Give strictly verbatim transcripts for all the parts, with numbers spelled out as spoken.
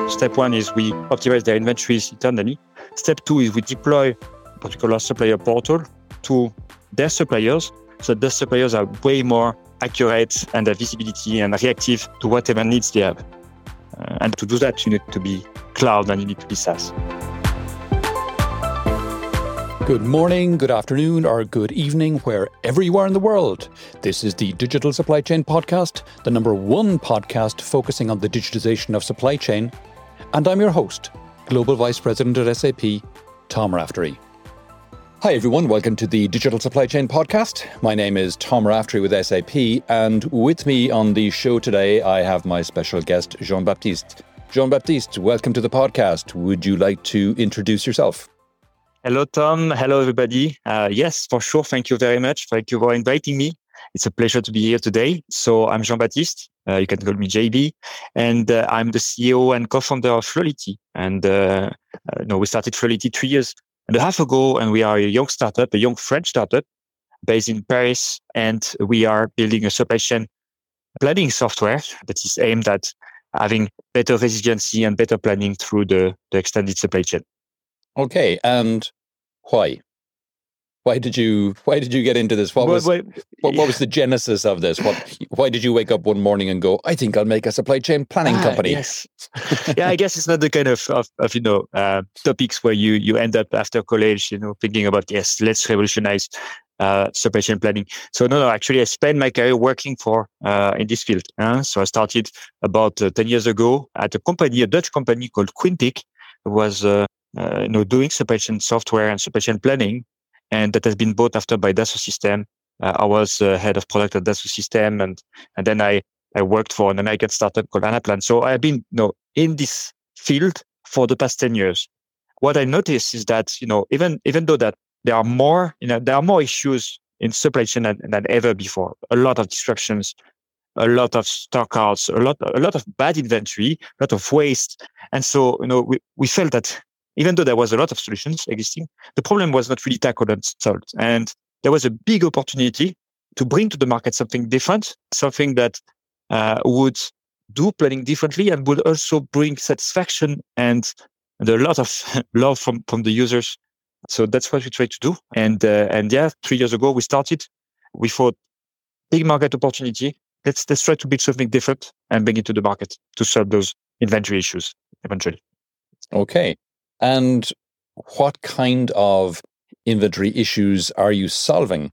Step one is we optimize their inventories internally. Step two is we deploy what we call our supplier portal to their suppliers, so the suppliers are way more accurate and have visibility and reactive to whatever needs they have. Uh, and to do that, you need to be cloud and you need to be SaaS. Good morning, good afternoon, or good evening, wherever you are in the world. This is the Digital Supply Chain Podcast, the number one podcast focusing on the digitization of supply chain. And I'm your host, Global Vice President at S A P, Tom Raftery. Hi everyone, welcome to the Digital Supply Chain Podcast. My name is Tom Raftery with S A P, and with me on the show today, I have my special guest, Jean-Baptiste. Jean-Baptiste, welcome to the podcast. Would you like to introduce yourself? Hello, Tom. Hello, everybody. Uh, yes, for sure. Thank you very much. Thank you for inviting me. It's a pleasure to be here today. So I'm Jean-Baptiste. Uh, you can call me J B. And uh, I'm the C E O and co-founder of Fluidity. And uh, uh, no, we started Fluidity three years and a half ago. And we are a young startup, a young French startup based in Paris. And we are building a supply chain planning software that is aimed at having better resiliency and better planning through the, the extended supply chain. Okay, and why? Why did you Why did you get into this? What was well, well, what, what was the genesis of this? What Why did you wake up one morning and go, I think I'll make a supply chain planning ah, company? Yes, yeah. I guess it's not the kind of of, of you know uh, topics where you you end up after college, you know, thinking about yes, let's revolutionize uh, supply chain planning. So no, no. Actually, I spent my career working for uh, in this field. Uh, so I started about uh, ten years ago at a company, a Dutch company called Quintic. It was uh, Uh, you know, doing supply chain software and supply chain planning, and that has been bought after by Dassault Systèmes. Uh, I was uh, head of product at Dassault Systèmes, and and then I I worked for an American startup called Anaplan. So I've been you know in this field for the past ten years. What I noticed is that you know even even though that there are more you know there are more issues in supply chain than, than ever before. A lot of disruptions, a lot of stockouts, a lot a lot of bad inventory, a lot of waste, and so you know we we felt that. Even though there was a lot of solutions existing, the problem was not really tackled and solved. And there was a big opportunity to bring to the market something different, something that uh, would do planning differently and would also bring satisfaction and, and a lot of love from, from the users. So that's what we try to do. And uh, and yeah, three years ago we started. We thought big market opportunity. Let's let's try to build something different and bring it to the market to solve those inventory issues eventually. Okay. And what kind of inventory issues are you solving?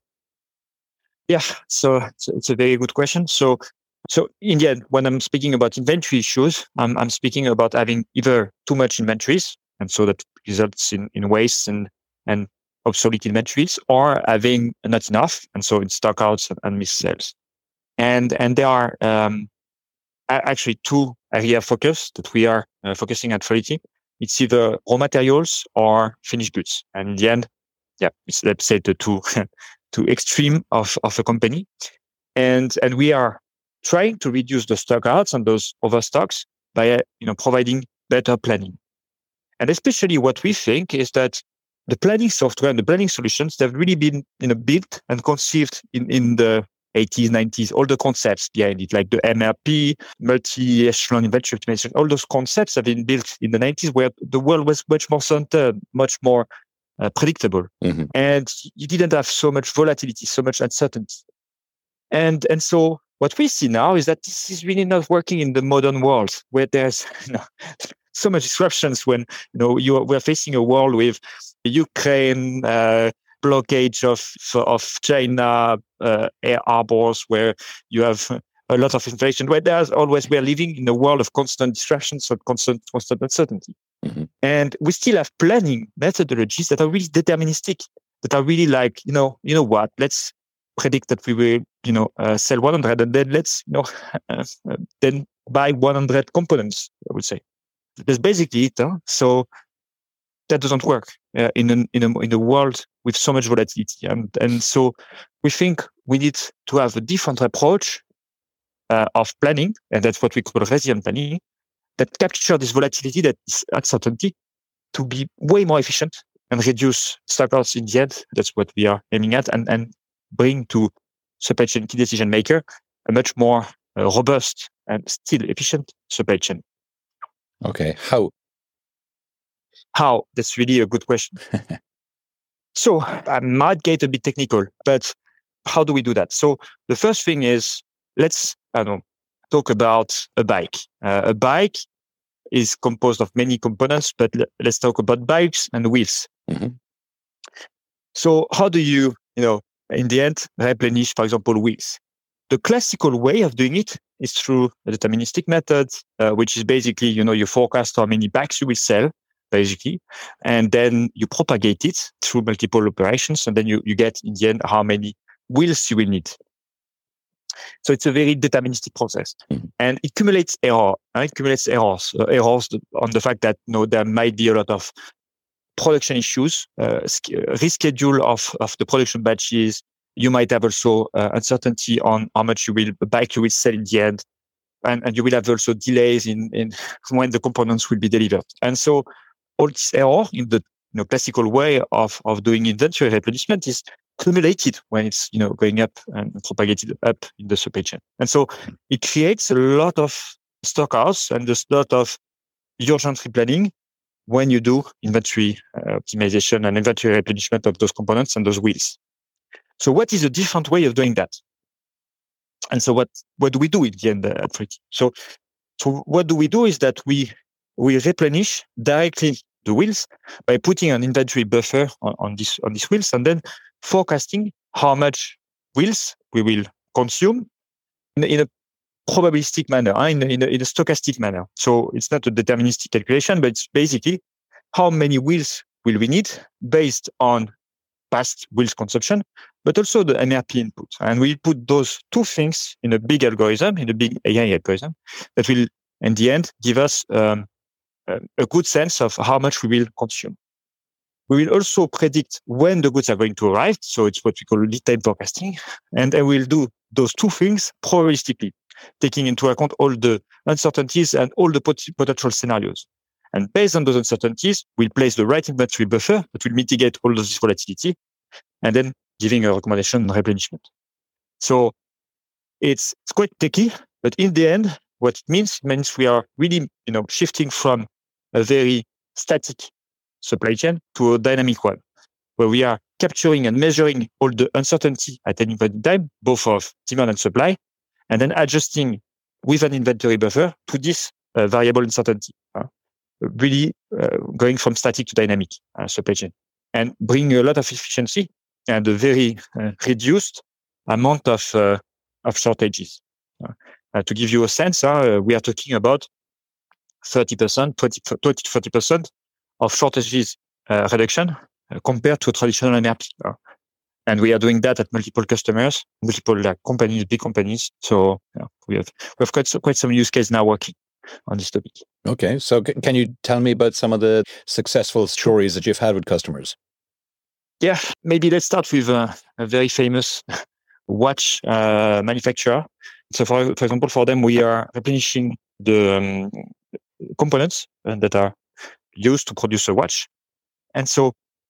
Yeah, so it's, it's a very good question. So, so in the end, when I'm speaking about inventory issues, I'm, I'm speaking about having either too much inventories, and so that results in, in waste and, and obsolete inventories, or having not enough, and so in stockouts and, and missed sales. And and there are um, actually two area of focus that we are uh, focusing at Fluidity. It's either raw materials or finished goods. And in the end, yeah, it's, let's say the two, two extreme of, of a company. And, and we are trying to reduce the stockouts and those overstocks by, uh, you know, providing better planning. And especially what we think is that the planning software and the planning solutions, they've really been, you know, built and conceived in, in the eighties, nineties, all the concepts behind it, like the M R P, multi-echelon inventory optimization, all those concepts have been built in the nineties where the world was much more centered, much more uh, predictable. Mm-hmm. And you didn't have so much volatility, so much uncertainty. And and so what we see now is that this is really not working in the modern world where there's you know, so much disruptions when you know you are, we're facing a world with Ukraine, uh, blockage of of China, uh, air harbors, where you have a lot of inflation. Where there's always we're living in a world of constant distractions, so constant constant uncertainty, mm-hmm. And we still have planning methodologies that are really deterministic, that are really like you know you know what, let's predict that we will you know uh, sell one hundred, and then let's you know uh, then buy one hundred components. I would say that's basically it. Huh? So. That doesn't work uh, in an, in a in a world with so much volatility, and and so we think we need to have a different approach uh, of planning, and that's what we call resilient planning, that capture this volatility, that is uncertainty, to be way more efficient and reduce stockouts in the end. That's what we are aiming at, and and bring to supply chain key decision maker a much more uh, robust and still efficient supply chain. Okay. How? How? That's really a good question. So I might get a bit technical, but how do we do that? So the first thing is, let's, I don't know, talk about a bike. Uh, a bike is composed of many components, but l- let's talk about bikes and wheels. Mm-hmm. So how do you, you know, in the end, replenish, for example, wheels? The classical way of doing it is through a deterministic method, uh, which is basically, you know, you forecast how many bikes you will sell, basically, and then you propagate it through multiple operations, and then you, you get, in the end, how many wheels you will need. So it's a very deterministic process, mm-hmm. and it accumulates error. Uh, it accumulates errors, uh, errors on the fact that, you know, there might be a lot of production issues, uh, reschedule of, of the production batches. You might have also uh, uncertainty on how much you will bike you will sell in the end, and, and you will have also delays in, in when the components will be delivered. And so all this error in the, you know, classical way of, of doing inventory replenishment is accumulated when it's, you know, going up and propagated up in the supply chain. And so it creates a lot of stockouts and a lot of urgent replanning when you do inventory uh, optimization and inventory replenishment of those components and those wheels. So what is a different way of doing that? And so what, what do we do in the end uh, at Freaky? So, so what do we do is that we, we replenish directly the wheels by putting an inventory buffer on, on this, on these wheels, and then forecasting how much wheels we will consume in, in a probabilistic manner, uh, in, in, a, in a stochastic manner. So it's not a deterministic calculation, but it's basically how many wheels will we need based on past wheels consumption, but also the M R P input. And we put those two things in a big algorithm, in a big A I algorithm, that will, in the end, give us um, a good sense of how much we will consume. We will also predict when the goods are going to arrive. So it's what we call lead time forecasting. And then we'll do those two things probabilistically, taking into account all the uncertainties and all the pot- potential scenarios. And based on those uncertainties, we'll place the right inventory buffer that will mitigate all of this volatility, and then giving a recommendation on replenishment. So it's, it's quite tricky, but in the end, what it means, it means we are really, you know, shifting from a very static supply chain to a dynamic one, where we are capturing and measuring all the uncertainty at any given time, both of demand and supply, and then adjusting with an inventory buffer to this uh, variable uncertainty. Uh, really uh, going from static to dynamic uh, supply chain, and bringing a lot of efficiency and a very uh, reduced amount of uh, of shortages. Uh, uh, to give you a sense, uh, we are talking about thirty percent, twenty to thirty percent of shortages uh, reduction uh, compared to a traditional M R P. Uh, and we are doing that at multiple customers, multiple like, companies, big companies. So yeah, we have we have quite quite some use case now working on this topic. Okay, so c- can you tell me about some of the successful stories that you've had with customers? Yeah, maybe let's start with a, a very famous watch uh, manufacturer. So, for, for example, for them, we are replenishing the um, components uh, that are used to produce a watch. And so,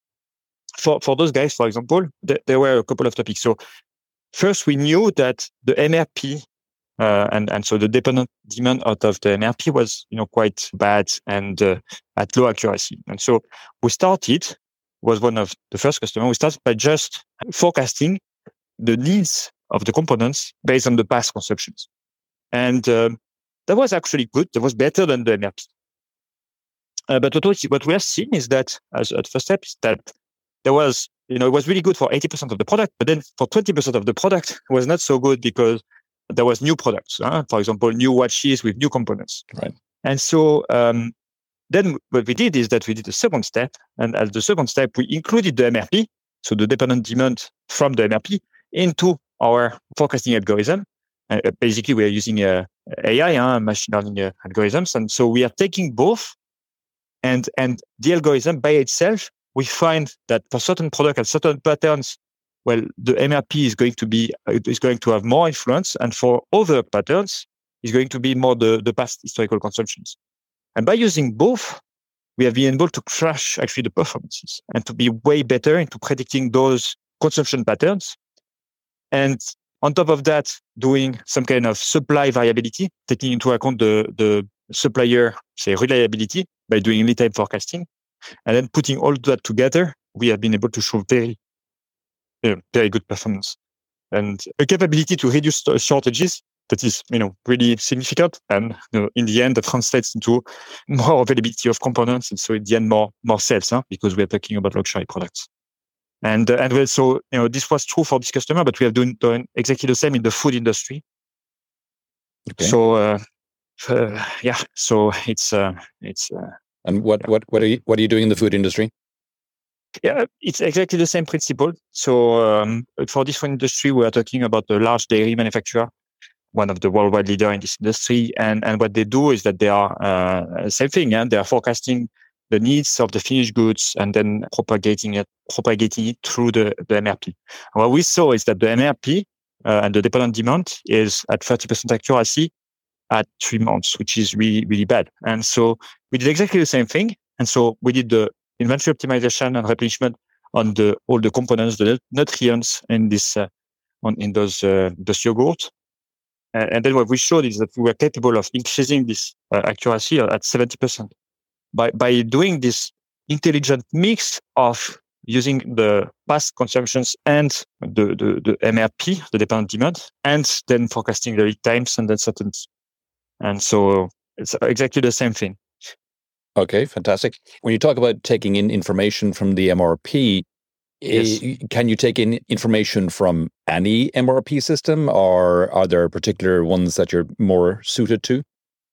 for, for those guys, for example, th- there were a couple of topics. So, first, we knew that the M R P Uh, and, and so the dependent demand out of the M R P was, you know, quite bad and uh, at low accuracy. And so we started, was one of the first customers, we started by just forecasting the needs of the components based on the past consumptions. And um, that was actually good. That was better than the M R P. Uh, but what we, what we have seen is that, as at first step, is that there was, you know, it was really good for eighty percent of the product, but then for twenty percent of the product, it was not so good because there was new products, huh? For example, new watches with new components. Right. And so um, then what we did is that we did a second step. And as the second step, we included the M R P, so the dependent demand from the M R P, into our forecasting algorithm. Uh, basically, we are using uh, A I, huh, machine learning uh, algorithms. And so we are taking both. And, and the algorithm by itself, we find that for certain products and certain patterns, well, the M R P is going to be is going to have more influence, and for other patterns, is going to be more the, the past historical consumptions. And by using both, we have been able to crash actually the performances and to be way better into predicting those consumption patterns. And on top of that, doing some kind of supply variability, taking into account the the supplier, say, reliability by doing lead time forecasting. And then putting all that together, we have been able to show very, uh, very good performance. And a capability to reduce shortages that is, you know, really significant. And you know, in the end, that translates into more availability of components. And so in the end, more, more sales, huh? Because we're talking about luxury products. And, uh, and also, you know, this was true for this customer, but we have done, done exactly the same in the food industry. Okay. So, uh, uh, yeah, so it's, uh, it's, uh, and what, what, what are you, what are you doing in the food industry? Yeah, it's exactly the same principle. So um, for this one industry, we are talking about a large dairy manufacturer, one of the worldwide leader in this industry. And, and what they do is that they are uh, same thing. Yeah? They are forecasting the needs of the finished goods and then propagating it, propagating it through the, the M R P. What we saw is that the M R P uh, and the dependent demand is at thirty percent accuracy at three months, which is really, really bad. And so we did exactly the same thing. And so we did the inventory optimization and replenishment on the all the components, the nutrients in this uh, on in those uh, those yogurt. Uh, and then what we showed is that we were capable of increasing this uh, accuracy at seventy percent by by doing this intelligent mix of using the past consumptions and the the, the M R P, the dependent demand, and then forecasting the lead times and then certain. And so it's exactly the same thing. Okay, fantastic. When you talk about taking in information from the M R P, yes. Can you take in information from any M R P system, or are there particular ones that you're more suited to?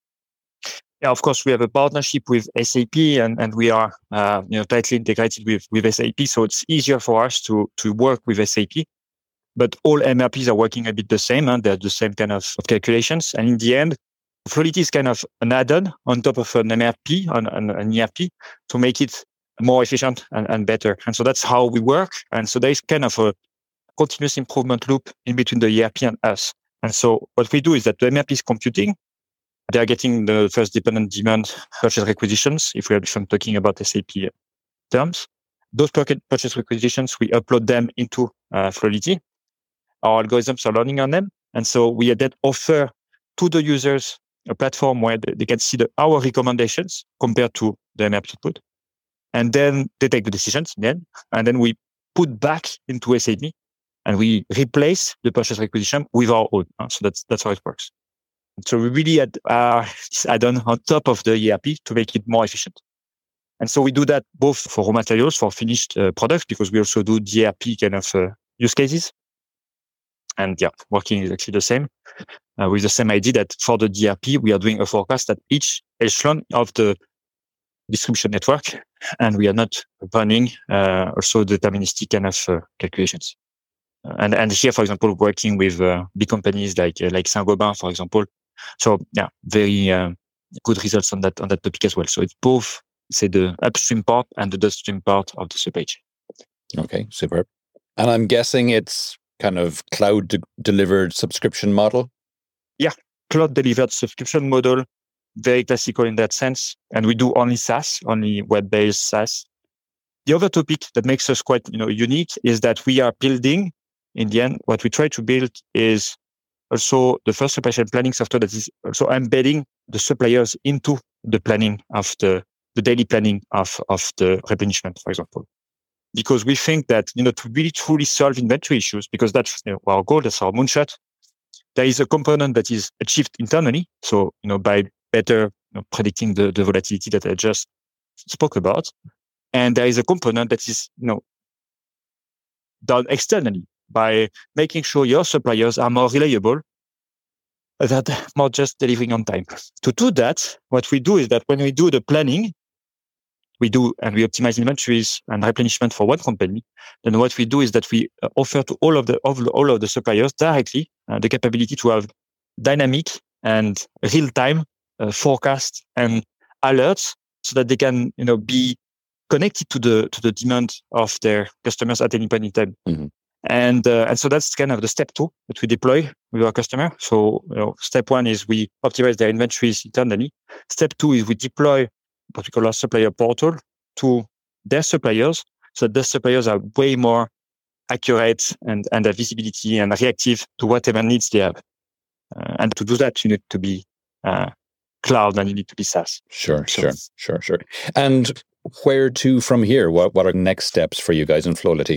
Yeah, of course, we have a partnership with S A P, and, and we are uh, you know tightly integrated with, with S A P, so it's easier for us to to work with S A P. But all M R Ps are working a bit the same, and they're the same kind of, of calculations. And in the end, Flowlity is kind of an add-on on top of an M R P, on, on an E R P, to make it more efficient and, and better. And so that's how we work. And so there is kind of a continuous improvement loop in between the E R P and us. And so what we do is that the M R P is computing. They are getting the first dependent demand purchase requisitions, if we are talking about S A P terms. Those purchase requisitions, we upload them into uh, Flowlity. Our algorithms are learning on them. And so we then offer to the users a platform where they can see the, our recommendations compared to the M R P output. And then they take the decisions then, and then we put back into S A P and we replace the purchase requisition with our own. So that's that's how it works. So we really add uh, add-on on top of the E R P to make it more efficient. And so we do that both for raw materials, for finished uh, products, because we also do D R P kind of uh, use cases. And yeah, working is actually the same. Uh, with the same idea that for the D R P, we are doing a forecast at each echelon of the distribution network, and we are not running uh, also deterministic kind of uh, calculations. Uh, and and here, for example, working with uh, big companies like uh, like Saint-Gobain, for example. So yeah, very uh, good results on that on that topic as well. So it's both, say, the upstream part and the downstream part of the supply chain. Okay, super. And I'm guessing it's kind of cloud de- delivered subscription model. Yeah, cloud delivered subscription model, very classical in that sense. And we do only SaaS, only web-based SaaS. The other topic that makes us quite, you know, unique is that we are building, in the end, what we try to build is also the first supply chain planning software that is also embedding the suppliers into the planning of the, the daily planning of, of the replenishment, for example. Because we think that, you know, to really truly solve inventory issues, because that's, you know, our goal, that's our moonshot, there is a component that is achieved internally. So, you know, by better you know, predicting the, the volatility that I just spoke about. And there is a component that is, you know, done externally by making sure your suppliers are more reliable, that not just delivering on time. To do that, what we do is that when we do the planning, we do, and we optimize inventories and replenishment for one company, then what we do is that we offer to all of the, of all of the suppliers directly uh, the capability to have dynamic and real-time uh, forecast and alerts so that they can, you know, be connected to the, to the demand of their customers at any point in time. Mm-hmm. And, uh, and so that's kind of the step two that we deploy with our customer. So, you know, step one is we optimize their inventories internally. Step two is we deploy what we call our supplier portal to their suppliers, so that the suppliers are way more accurate and, and have visibility and reactive to whatever needs they have. Uh, and to do that, you need to be uh, cloud than you need to be SaaS. Sure, So- sure, sure, sure. And where to from here? What what are next steps for you guys in Flowlity?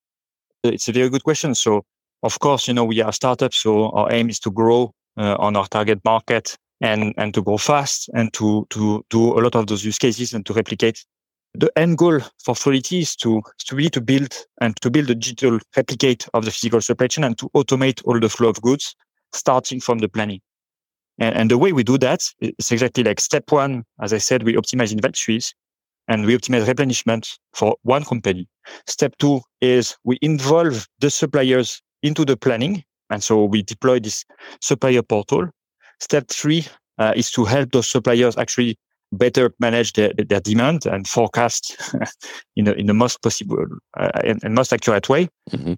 It's a very good question. So, of course, you know, we are a startup, so our aim is to grow uh, on our target market and and to grow fast and to to do a lot of those use cases and to replicate. The end goal for Flowlity is to, to really to build and to build a digital replicate of the physical supply chain and to automate all the flow of goods, starting from the planning. And, and the way we do that is exactly like step one. As I said, we optimize inventories and we optimize replenishment for one company. Step two is we involve the suppliers into the planning. And so we deploy this supplier portal. Step three uh, is to help those suppliers actually better manage their, their demand and forecast in the, in the most possible uh, and, and most accurate way. Mm-hmm.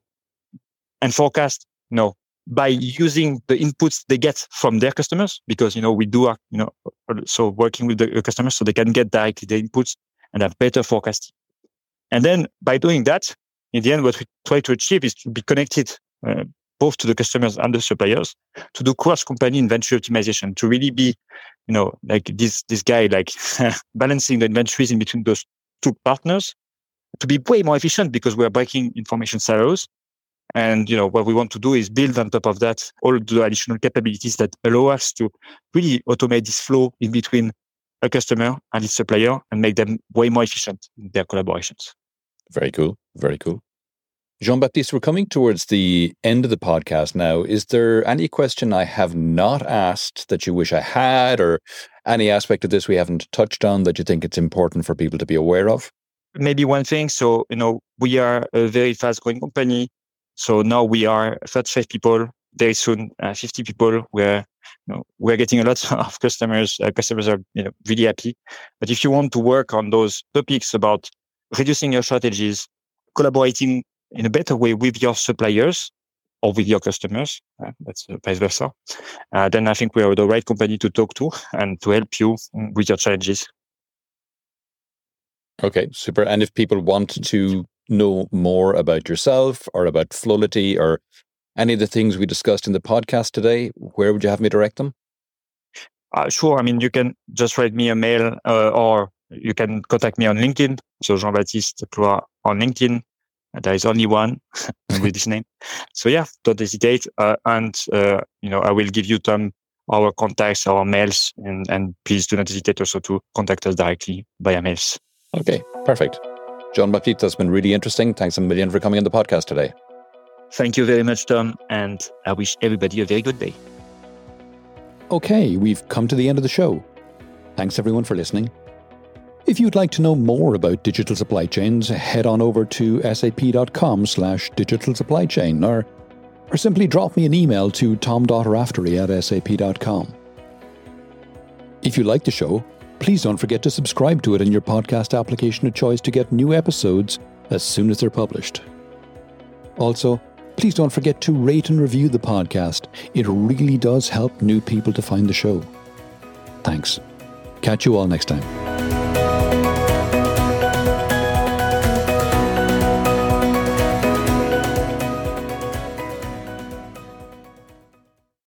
And forecast, you know, by using the inputs they get from their customers, because, you know, we do, uh, you know, so working with the customers so they can get directly the inputs and have better forecasting. And then by doing that, in the end, what we try to achieve is to be connected uh, both to the customers and the suppliers to do cross-company inventory optimization, to really be, you know, like this, this guy, like balancing the inventories in between those two partners to be way more efficient because we are breaking information silos. And, you know, what we want to do is build on top of that all the additional capabilities that allow us to really automate this flow in between a customer and its supplier and make them way more efficient in their collaborations. Very cool. Very cool. Jean-Baptiste, we're coming towards the end of the podcast now. Is there any question I have not asked that you wish I had, or any aspect of this we haven't touched on that you think it's important for people to be aware of? Maybe one thing. So, you know, we are a very fast growing company. So now we are thirty-five people, very soon uh, fifty people. We're, you know, we're getting a lot of customers. Uh, customers are, you know, really happy. But if you want to work on those topics about reducing your shortages, collaborating in a better way with your suppliers or with your customers, uh, that's uh, vice versa, uh, then I think we are the right company to talk to and to help you with your challenges. Okay, super. And if people want to know more about yourself or about Flowlity or any of the things we discussed in the podcast today, where would you have me direct them? Uh, sure. I mean, you can just write me a mail uh, or you can contact me on LinkedIn. So Jean-Baptiste Cloy on LinkedIn. There is only one with this name. So yeah, don't hesitate. Uh, and, uh, you know, I will give you some our contacts, our mails, and, and please do not hesitate also to contact us directly via mails. Okay, perfect. Jean-Baptiste, that's been really interesting. Thanks a million for coming on the podcast today. Thank you very much, Tom. And I wish everybody a very good day. Okay, we've come to the end of the show. Thanks everyone for listening. If you'd like to know more about digital supply chains, head on over to sap.com slash digital supply chain or, or simply drop me an email to tom.raftery at sap.com. If you like the show, please don't forget to subscribe to it in your podcast application of choice to get new episodes as soon as they're published. Also, please don't forget to rate and review the podcast. It really does help new people to find the show. Thanks. Catch you all next time.